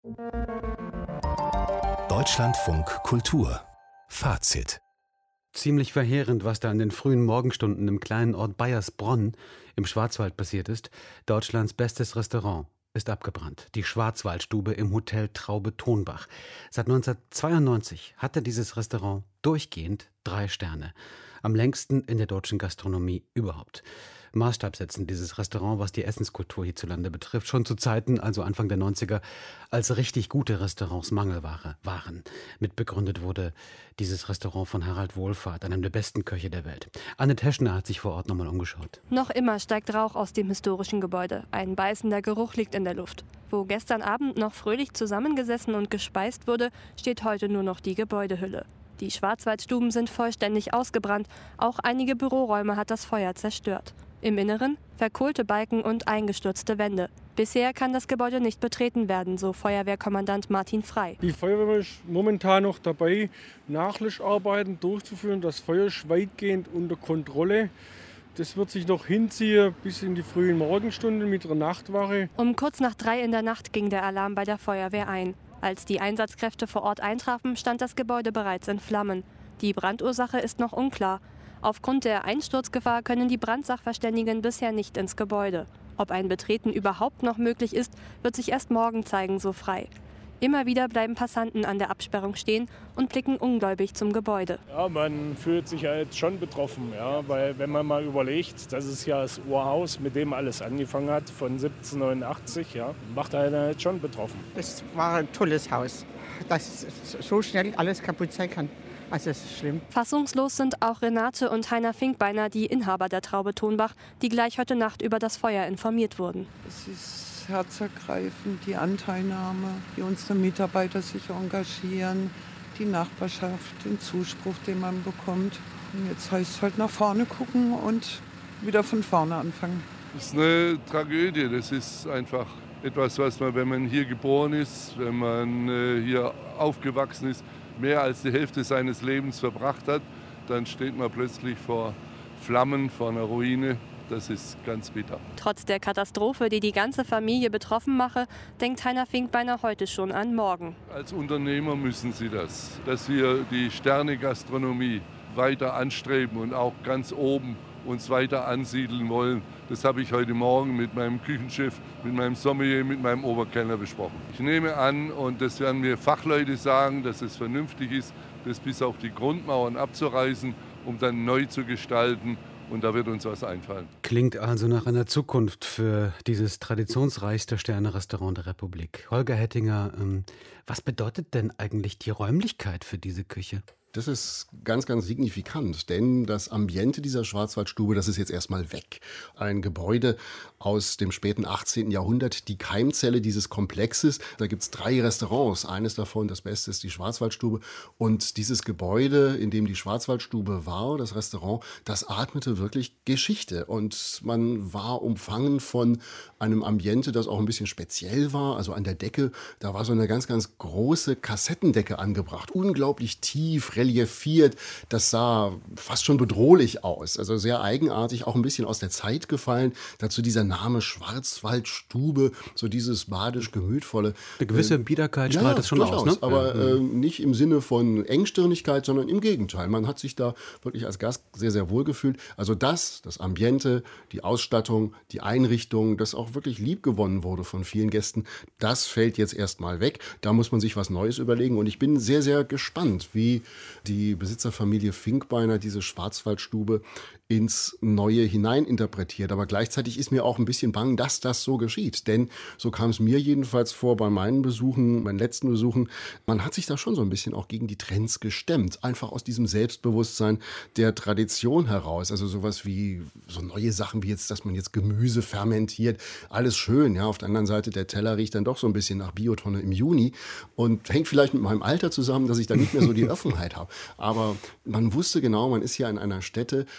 Deutschlandfunk Kultur Fazit. Ziemlich verheerend, was da in den frühen Morgenstunden im kleinen Ort Baiersbronn im Schwarzwald passiert ist. Deutschlands bestes Restaurant ist abgebrannt. Die Schwarzwaldstube im Hotel Traube Tonbach. Seit 1992 hatte dieses Restaurant durchgehend 3 Sterne. Am längsten in der deutschen Gastronomie überhaupt. Maßstab setzen dieses Restaurant, was die Essenskultur hierzulande betrifft, schon zu Zeiten, also Anfang der 90er, als richtig gute Restaurants Mangelware waren. Mitbegründet wurde dieses Restaurant von Harald Wohlfahrt, einem der besten Köche der Welt. Anne Teschner hat sich vor Ort nochmal umgeschaut. Noch immer steigt Rauch aus dem historischen Gebäude. Ein beißender Geruch liegt in der Luft. Wo gestern Abend noch fröhlich zusammengesessen und gespeist wurde, steht heute nur noch die Gebäudehülle. Die Schwarzwaldstuben sind vollständig ausgebrannt. Auch einige Büroräume hat das Feuer zerstört. Im Inneren verkohlte Balken und eingestürzte Wände. Bisher kann das Gebäude nicht betreten werden, so Feuerwehrkommandant Martin Frei. Die Feuerwehr ist momentan noch dabei, Nachlöscharbeiten durchzuführen. Das Feuer ist weitgehend unter Kontrolle. Das wird sich noch hinziehen bis in die frühen Morgenstunden mit der Nachtwache. Um kurz nach 3 in der Nacht ging der Alarm bei der Feuerwehr ein. Als die Einsatzkräfte vor Ort eintrafen, stand das Gebäude bereits in Flammen. Die Brandursache ist noch unklar. Aufgrund der Einsturzgefahr können die Brandsachverständigen bisher nicht ins Gebäude. Ob ein Betreten überhaupt noch möglich ist, wird sich erst morgen zeigen, so Frei. Immer wieder bleiben Passanten an der Absperrung stehen und blicken ungläubig zum Gebäude. Ja, man fühlt sich ja jetzt schon betroffen, ja, weil wenn man mal überlegt, das ist ja das Urhaus, mit dem alles angefangen hat, von 1789, ja, macht einen jetzt schon betroffen. Es war ein tolles Haus, dass so schnell alles kaputt sein kann. Also das ist schlimm. Fassungslos sind auch Renate und Heiner Finkbeiner, die Inhaber der Traube Tonbach, die gleich heute Nacht über das Feuer informiert wurden. Es ist herzergreifend, die Anteilnahme, wie unsere Mitarbeiter sich engagieren, die Nachbarschaft, den Zuspruch, den man bekommt. Und jetzt heißt es halt nach vorne gucken und wieder von vorne anfangen. Das ist eine Tragödie. Das ist einfach etwas, was man, wenn man hier geboren ist, wenn man hier aufgewachsen ist, mehr als die Hälfte seines Lebens verbracht hat, dann steht man plötzlich vor Flammen, vor einer Ruine. Das ist ganz bitter. Trotz der Katastrophe, die die ganze Familie betroffen mache, denkt Heiner Finkbeiner heute schon an morgen. Als Unternehmer müssen Sie das, dass wir die Sterne-Gastronomie weiter anstreben und auch ganz oben uns weiter ansiedeln wollen. Das habe ich heute Morgen mit meinem Küchenchef, mit meinem Sommelier, mit meinem Oberkellner besprochen. Ich nehme an, und das werden mir Fachleute sagen, dass es vernünftig ist, das bis auf die Grundmauern abzureißen, um dann neu zu gestalten. Und da wird uns was einfallen. Klingt also nach einer Zukunft für dieses traditionsreichste Sterne-Restaurant der Republik. Holger Hettinger, was bedeutet denn eigentlich die Räumlichkeit für diese Küche? Das ist ganz, ganz signifikant, denn das Ambiente dieser Schwarzwaldstube, das ist jetzt erstmal weg. Ein Gebäude aus dem späten 18. Jahrhundert, die Keimzelle dieses Komplexes. Da gibt es 3 Restaurants, eines davon, das beste, ist die Schwarzwaldstube. Und dieses Gebäude, in dem die Schwarzwaldstube war, das Restaurant, das atmete wirklich Geschichte. Und man war umfangen von einem Ambiente, das auch ein bisschen speziell war. Also an der Decke, da war so eine ganz, ganz große Kassettendecke angebracht. Unglaublich tief, reliefiert. Das sah fast schon bedrohlich aus. Also sehr eigenartig, auch ein bisschen aus der Zeit gefallen. Dazu dieser Name Schwarzwaldstube, so dieses badisch-gemütvolle. Eine gewisse Biederkeit strahlt das schon aus, ne? Aber nicht im Sinne von Engstirnigkeit, sondern im Gegenteil. Man hat sich da wirklich als Gast sehr, sehr wohl gefühlt. Also das Ambiente, die Ausstattung, die Einrichtung, das auch wirklich liebgewonnen wurde von vielen Gästen, das fällt jetzt erstmal weg. Da muss man sich was Neues überlegen. Und ich bin sehr, sehr gespannt, wie die Besitzerfamilie Finkbeiner diese Schwarzwaldstube ins Neue hineininterpretiert. Aber gleichzeitig ist mir auch ein bisschen bang, dass das so geschieht. Denn so kam es mir jedenfalls vor bei meinen Besuchen, meinen letzten Besuchen, man hat sich da schon so ein bisschen auch gegen die Trends gestemmt. Einfach aus diesem Selbstbewusstsein der Tradition heraus. Also sowas wie so neue Sachen wie jetzt, dass man jetzt Gemüse fermentiert. Alles schön, ja. Auf der anderen Seite, der Teller riecht dann doch so ein bisschen nach Biotonne im Juni und hängt vielleicht mit meinem Alter zusammen, dass ich da nicht mehr so die Offenheit habe. Aber man wusste genau, man ist hier in einer Stätte, die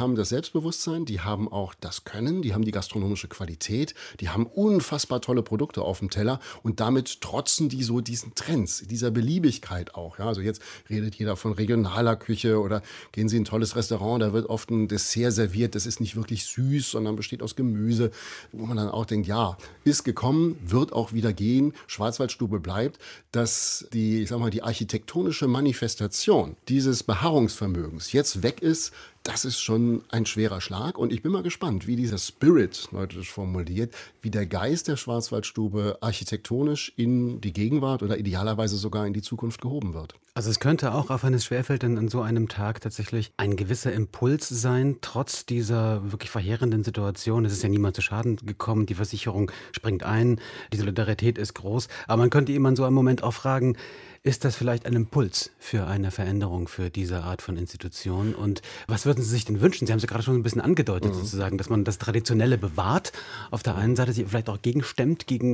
haben das Selbstbewusstsein, die haben auch das Können, die haben die gastronomische Qualität, die haben unfassbar tolle Produkte auf dem Teller und damit trotzen die so diesen Trends, dieser Beliebigkeit auch. Ja, also jetzt redet jeder von regionaler Küche oder gehen Sie in ein tolles Restaurant, da wird oft ein Dessert serviert, das ist nicht wirklich süß, sondern besteht aus Gemüse, wo man dann auch denkt, ja, ist gekommen, wird auch wieder gehen, Schwarzwaldstube bleibt, dass die, ich sag mal, die architektonische Manifestation dieses Beharrungsvermögens jetzt weg ist. Das ist schon ein schwerer Schlag und ich bin mal gespannt, wie dieser Spirit, neudeutsch formuliert, wie der Geist der Schwarzwaldstube architektonisch in die Gegenwart oder idealerweise sogar in die Zukunft gehoben wird. Also es könnte auch, auch wenn es schwerfällt, an so einem Tag tatsächlich ein gewisser Impuls sein, trotz dieser wirklich verheerenden Situation. Es ist ja niemand zu Schaden gekommen, die Versicherung springt ein, die Solidarität ist groß. Aber man könnte eben an so einem Moment auch fragen, ist das vielleicht ein Impuls für eine Veränderung für diese Art von Institution? Und was würden Sie sich denn wünschen? Sie haben es ja gerade schon ein bisschen angedeutet sozusagen, dass man das Traditionelle bewahrt. Auf der einen Seite sich vielleicht auch gegenstemmt gegen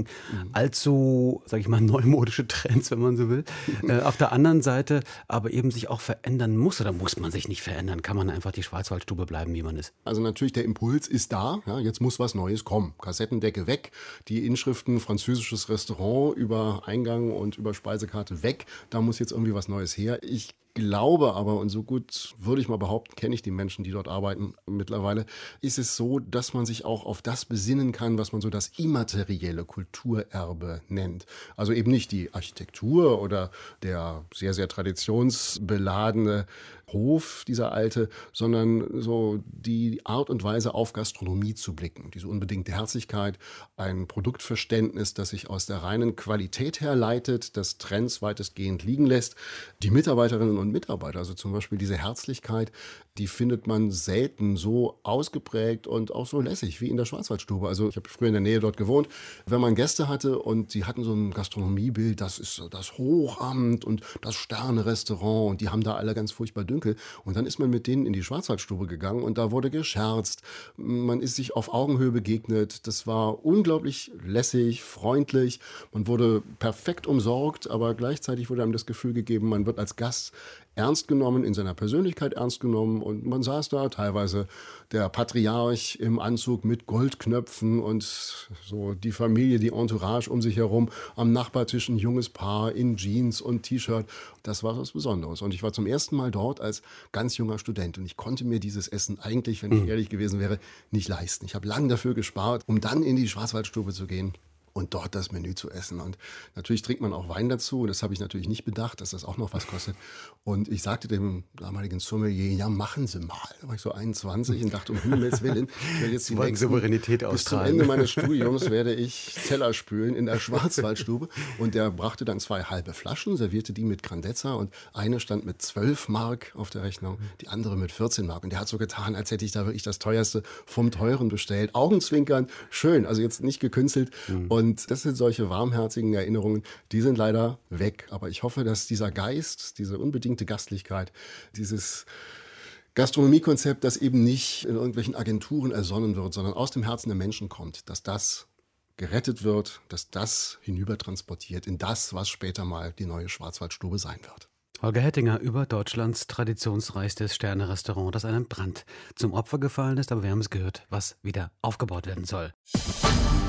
allzu, sage ich mal, neumodische Trends, wenn man so will. Auf der anderen Seite aber eben sich auch verändern muss. Oder muss man sich nicht verändern? Kann man einfach die Schwarzwaldstube bleiben, wie man ist? Also natürlich, der Impuls ist da. Ja, jetzt muss was Neues kommen. Kassettendecke weg, die Inschriften französisches Restaurant über Eingang und über Speisekarte weg. Da muss jetzt irgendwie was Neues her. Ich glaube aber, und so gut würde ich mal behaupten, kenne ich die Menschen, die dort arbeiten mittlerweile, ist es so, dass man sich auch auf das besinnen kann, was man so das immaterielle Kulturerbe nennt. Also eben nicht die Architektur oder der sehr, sehr traditionsbeladene Hof, dieser alte, sondern so die Art und Weise, auf Gastronomie zu blicken. Diese unbedingte Herzlichkeit, ein Produktverständnis, das sich aus der reinen Qualität herleitet, das Trends weitestgehend liegen lässt. Die Mitarbeiterinnen und Mitarbeiter, also zum Beispiel diese Herzlichkeit, die findet man selten so ausgeprägt und auch so lässig wie in der Schwarzwaldstube. Also ich habe früher in der Nähe dort gewohnt. Wenn man Gäste hatte und sie hatten so ein Gastronomiebild, das ist so das Hochamt und das Sterne-Restaurant und die haben da alle ganz furchtbar dünkel. Und dann ist man mit denen in die Schwarzwaldstube gegangen und da wurde gescherzt. Man ist sich auf Augenhöhe begegnet. Das war unglaublich lässig, freundlich. Man wurde perfekt umsorgt, aber gleichzeitig wurde einem das Gefühl gegeben, man wird als Gast ernst genommen, in seiner Persönlichkeit ernst genommen und man saß da teilweise der Patriarch im Anzug mit Goldknöpfen und so die Familie, die Entourage um sich herum, am Nachbartisch ein junges Paar in Jeans und T-Shirt. Das war was Besonderes und ich war zum ersten Mal dort als ganz junger Student und ich konnte mir dieses Essen eigentlich, wenn ich ehrlich gewesen wäre, nicht leisten. Ich habe lange dafür gespart, um dann in die Schwarzwaldstube zu gehen und dort das Menü zu essen. Und natürlich trinkt man auch Wein dazu. Das habe ich natürlich nicht bedacht, dass das auch noch was kostet. Und ich sagte dem damaligen Sommelier, ja, machen Sie mal. Da war ich so 21 und dachte, um Himmels Willen, ich werde jetzt die nächsten, Souveränität bis zum Ende meines Studiums werde ich Teller spülen in der Schwarzwaldstube. Und der brachte dann 2 halbe Flaschen, servierte die mit Grandezza und eine stand mit 12 Mark auf der Rechnung, die andere mit 14 Mark. Und der hat so getan, als hätte ich da wirklich das Teuerste vom Teuren bestellt. Augenzwinkern, schön, also jetzt nicht gekünstelt. Und das sind solche warmherzigen Erinnerungen, die sind leider weg. Aber ich hoffe, dass dieser Geist, diese unbedingte Gastlichkeit, dieses Gastronomiekonzept, das eben nicht in irgendwelchen Agenturen ersonnen wird, sondern aus dem Herzen der Menschen kommt, dass das gerettet wird, dass das hinübertransportiert in das, was später mal die neue Schwarzwaldstube sein wird. Holger Hettinger über Deutschlands traditionsreichstes Sterne-Restaurant, das einem Brand zum Opfer gefallen ist. Aber wir haben es gehört, was wieder aufgebaut werden soll.